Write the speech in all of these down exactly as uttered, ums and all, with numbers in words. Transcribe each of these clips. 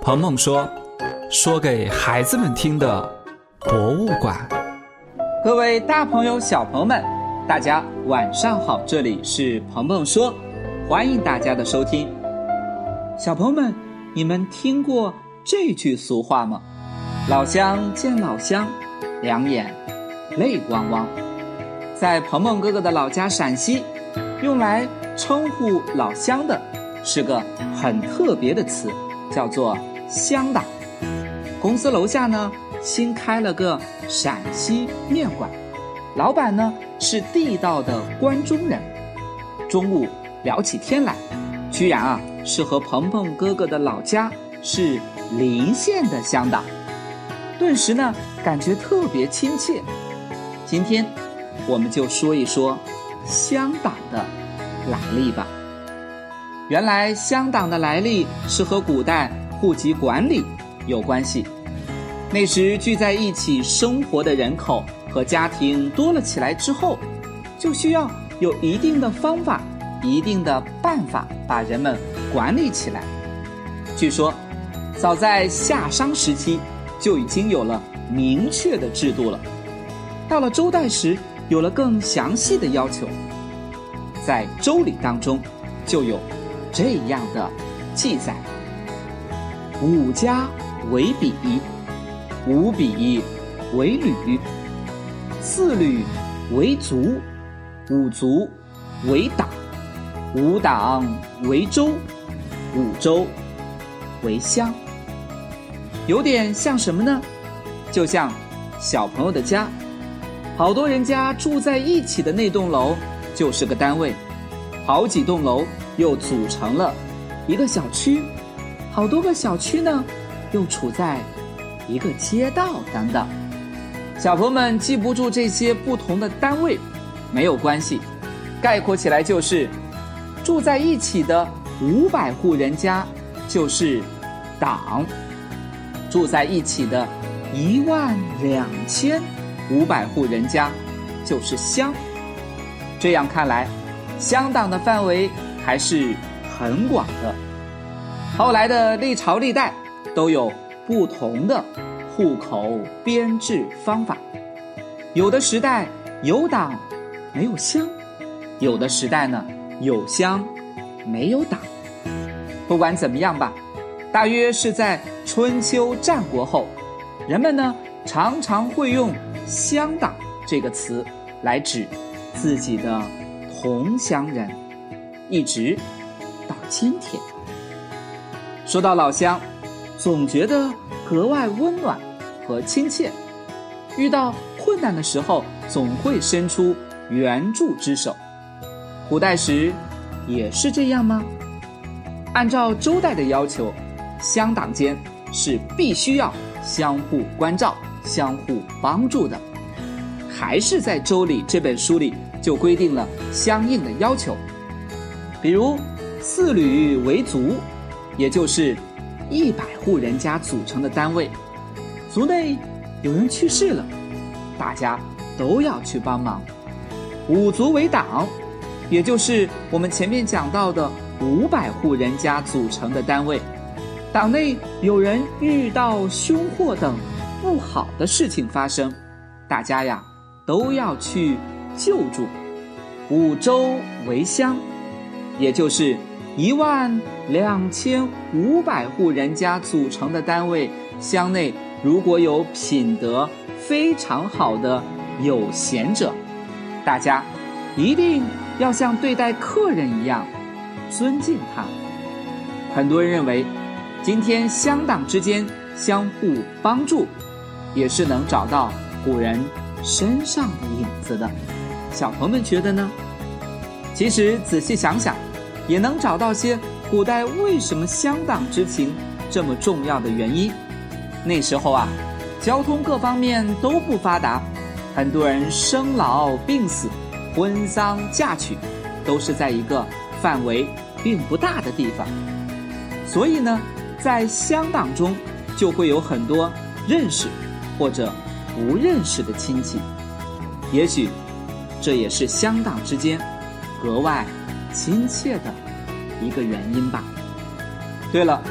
鹏鹏说，说给孩子们听的博物馆。 各位大朋友小朋友们，大家晚上好，这里是鹏鹏说，欢迎大家的收听。小朋友们，你们听过这句俗话吗？老乡见老乡，两眼泪汪汪。在鹏鹏哥哥的老家陕西，用来称呼老乡的是个很特别的词，叫做乡党。公司楼下呢新开了个陕西面馆，老板呢是地道的关中人。中午聊起天来，居然啊是和鹏鹏哥哥的老家是邻县的乡党，顿时呢感觉特别亲切。今天我们就说一说乡党的来历吧。原来乡党的来历是和古代户籍管理有关系。那时聚在一起生活的人口和家庭多了起来之后，就需要有一定的方法、一定的办法把人们管理起来。据说早在夏商时期就已经有了明确的制度了，到了周代时有了更详细的要求。在《周礼》当中就有这样的记载：五家为比，五比为旅，四旅为族，五族为党，五党为州，五州为乡。有点像什么呢？就像小朋友的家，好多人家住在一起的那栋楼就是个单位，好几栋楼又组成了一个小区，好多个小区呢又处在一个街道等等。小朋友们记不住这些不同的单位没有关系，概括起来就是住在一起的五百户人家就是党，住在一起的一万两千五百户人家就是乡。这样看来，乡党的范围还是很广的。后来的历朝历代都有不同的户口编制方法，有的时代有党没有乡，有的时代呢有乡没有党。不管怎么样吧，大约是在春秋战国后，人们呢常常会用乡党这个词来指自己的同乡人，一直到今天。说到老乡，总觉得格外温暖和亲切，遇到困难的时候总会伸出援助之手。古代时也是这样吗？按照周代的要求，乡党间是必须要相互关照、相互帮助的。还是在《周礼》这本书里就规定了相应的要求，比如四旅为族，也就是一百户人家组成的单位，族内有人去世了，大家都要去帮忙。五族为党，也就是我们前面讲到的五百户人家组成的单位，党内有人遇到凶祸等不好的事情发生，大家呀都要去救助。五州为乡，也就是一万两千五百户人家组成的单位，乡内如果有品德非常好的有贤者，大家一定要像对待客人一样尊敬他。很多人认为今天乡党之间相互帮助也是能找到古人身上的影子的，小朋友们觉得呢？其实仔细想想也能找到些古代为什么乡党之情这么重要的原因。那时候啊，交通各方面都不发达，很多人生老病死、婚丧嫁娶都是在一个范围并不大的地方，所以呢在乡党中就会有很多认识或者不认识的亲戚，也许这也是乡党之间格外亲切的一个原因吧。对了，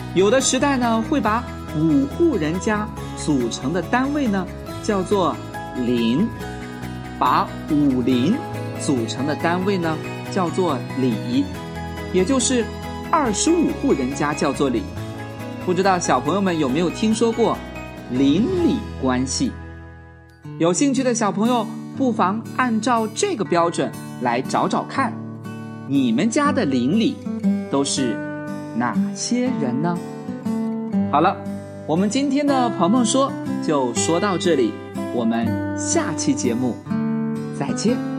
有的时代呢，会把五户人家组成的单位呢叫做邻，把五邻组成的单位呢叫做里，也就是二十五户人家叫做里。不知道小朋友们有没有听说过邻里关系？有兴趣的小朋友不妨按照这个标准来找找看，你们家的邻里都是哪些人呢？好了，我们今天的鹏鹏说就说到这里，我们下期节目再见。